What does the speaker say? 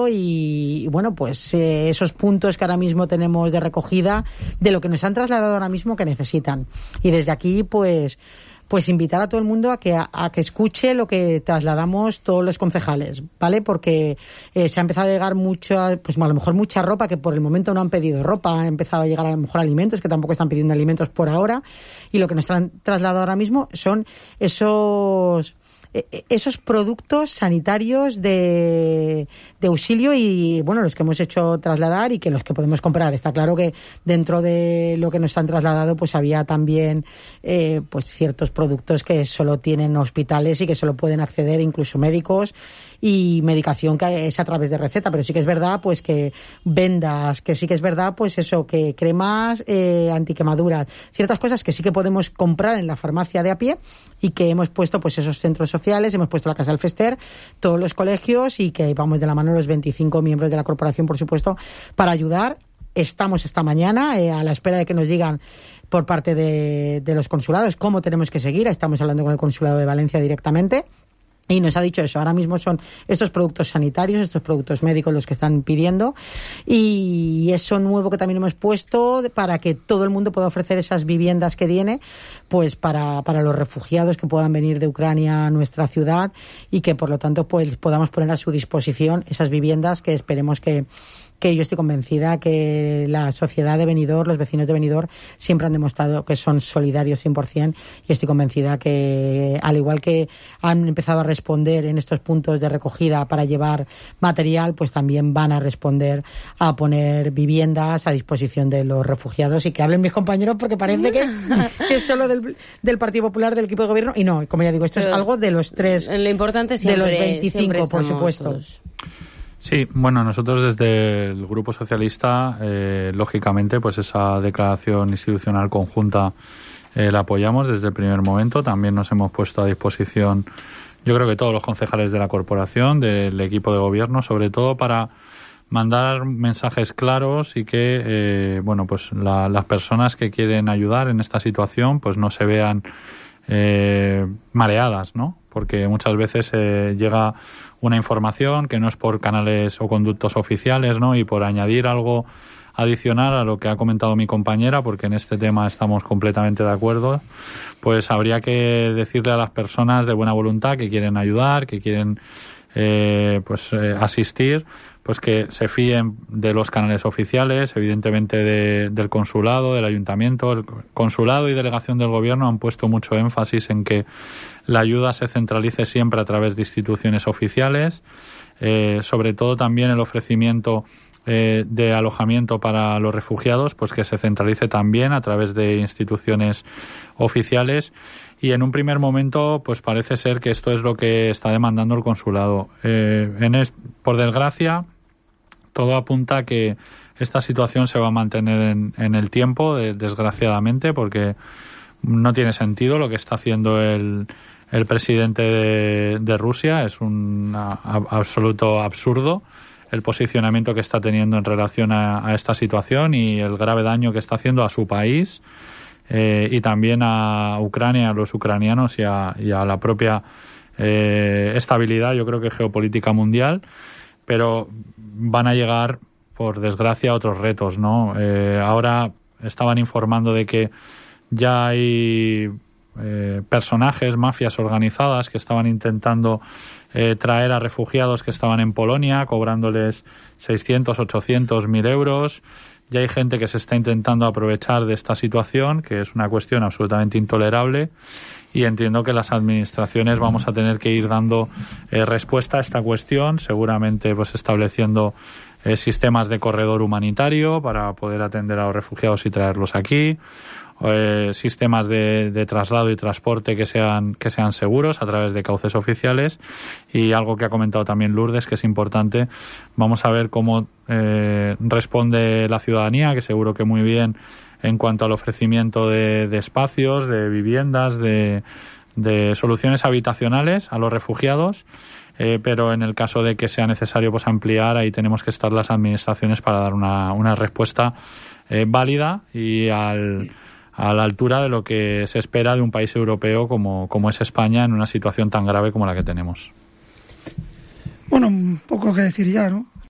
todo y bueno, pues esos puntos que ahora mismo tenemos de recogida de lo que nos han trasladado ahora mismo que necesitan. Y desde aquí, pues invitar a todo el mundo a que escuche lo que trasladamos todos los concejales, ¿vale? Porque se ha empezado a llegar mucha, pues a lo mejor mucha ropa, que por el momento no han pedido ropa, ha empezado a llegar a lo mejor alimentos, que tampoco están pidiendo alimentos por ahora, y lo que nos han trasladado ahora mismo son esos productos sanitarios de auxilio y, bueno, los que hemos hecho trasladar y que los que podemos comprar. Está claro que dentro de lo que nos han trasladado, pues había también pues ciertos productos que solo tienen hospitales y que solo pueden acceder incluso médicos, y medicación que es a través de receta, pero sí que es verdad pues que vendas, que sí que es verdad pues eso, que cremas antiquemaduras, ciertas cosas que sí que podemos comprar en la farmacia de a pie, y que hemos puesto pues esos centros sociales, hemos puesto la Casa del Fester, todos los colegios, y que vamos de la mano los 25 miembros de la corporación, por supuesto, para ayudar. Estamos esta mañana a la espera de que nos digan por parte de los consulados cómo tenemos que seguir. Estamos hablando con el consulado de Valencia directamente. Y nos ha dicho eso, ahora mismo son estos productos sanitarios, estos productos médicos los que están pidiendo, y eso nuevo que también hemos puesto para que todo el mundo pueda ofrecer esas viviendas que tiene, pues para los refugiados que puedan venir de Ucrania a nuestra ciudad, y que por lo tanto pues podamos poner a su disposición esas viviendas que esperemos que yo estoy convencida que la sociedad de Benidorm, los vecinos de Benidorm, siempre han demostrado que son solidarios 100%, y estoy convencida que, al igual que han empezado a responder en estos puntos de recogida para llevar material, pues también van a responder a poner viviendas a disposición de los refugiados. Y que hablen mis compañeros, porque parece que es solo del Partido Popular, del equipo de gobierno, y no, como ya digo, esto es algo de los tres, lo importante siempre, de los 25, por supuesto. Todos. Sí, bueno, nosotros desde el Grupo Socialista, lógicamente, pues esa declaración institucional conjunta la apoyamos desde el primer momento. También nos hemos puesto a disposición, yo creo que todos los concejales de la corporación, del equipo de gobierno, sobre todo para mandar mensajes claros y que, bueno, pues las personas que quieren ayudar en esta situación, pues no se vean mareadas, ¿no? Porque muchas veces llega una información que no es por canales o conductos oficiales, ¿no? Y por añadir algo adicional a lo que ha comentado mi compañera, porque en este tema estamos completamente de acuerdo, pues habría que decirle a las personas de buena voluntad que quieren ayudar, que quieren asistir, pues que se fíen de los canales oficiales, evidentemente del consulado, del ayuntamiento. El consulado y delegación del gobierno han puesto mucho énfasis en que la ayuda se centralice siempre a través de instituciones oficiales, sobre todo también el ofrecimiento de alojamiento para los refugiados, pues que se centralice también a través de instituciones oficiales. Y en un primer momento, pues parece ser que esto es lo que está demandando el consulado. Por desgracia, todo apunta a que esta situación se va a mantener en el tiempo, desgraciadamente, porque no tiene sentido lo que está haciendo el presidente de Rusia. Es un absoluto absurdo el posicionamiento que está teniendo en relación a esta situación y el grave daño que está haciendo a su país, y también a Ucrania, a los ucranianos y a la propia estabilidad, yo creo que geopolítica mundial. Pero van a llegar, por desgracia, otros retos, ¿no? Ahora estaban informando de que ya hay personajes, mafias organizadas, que estaban intentando traer a refugiados que estaban en Polonia, cobrándoles 600, 800, 1.000 euros. Ya hay gente que se está intentando aprovechar de esta situación, que es una cuestión absolutamente intolerable, y entiendo que las administraciones vamos a tener que ir dando respuesta a esta cuestión, seguramente pues estableciendo sistemas de corredor humanitario para poder atender a los refugiados y traerlos aquí, sistemas de traslado y transporte que sean seguros a través de cauces oficiales, y algo que ha comentado también Lourdes, que es importante, vamos a ver cómo responde la ciudadanía, que seguro que muy bien, en cuanto al ofrecimiento de espacios, de viviendas, de soluciones habitacionales a los refugiados, pero en el caso de que sea necesario pues ampliar, ahí tenemos que estar las administraciones para dar una respuesta válida y a la altura de lo que se espera de un país europeo como es España, en una situación tan grave como la que tenemos. Bueno, un poco que decir ya, ¿no?